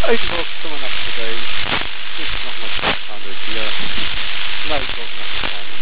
Xbox someone up today. Just not much fun with here. Live talk, nothing fun.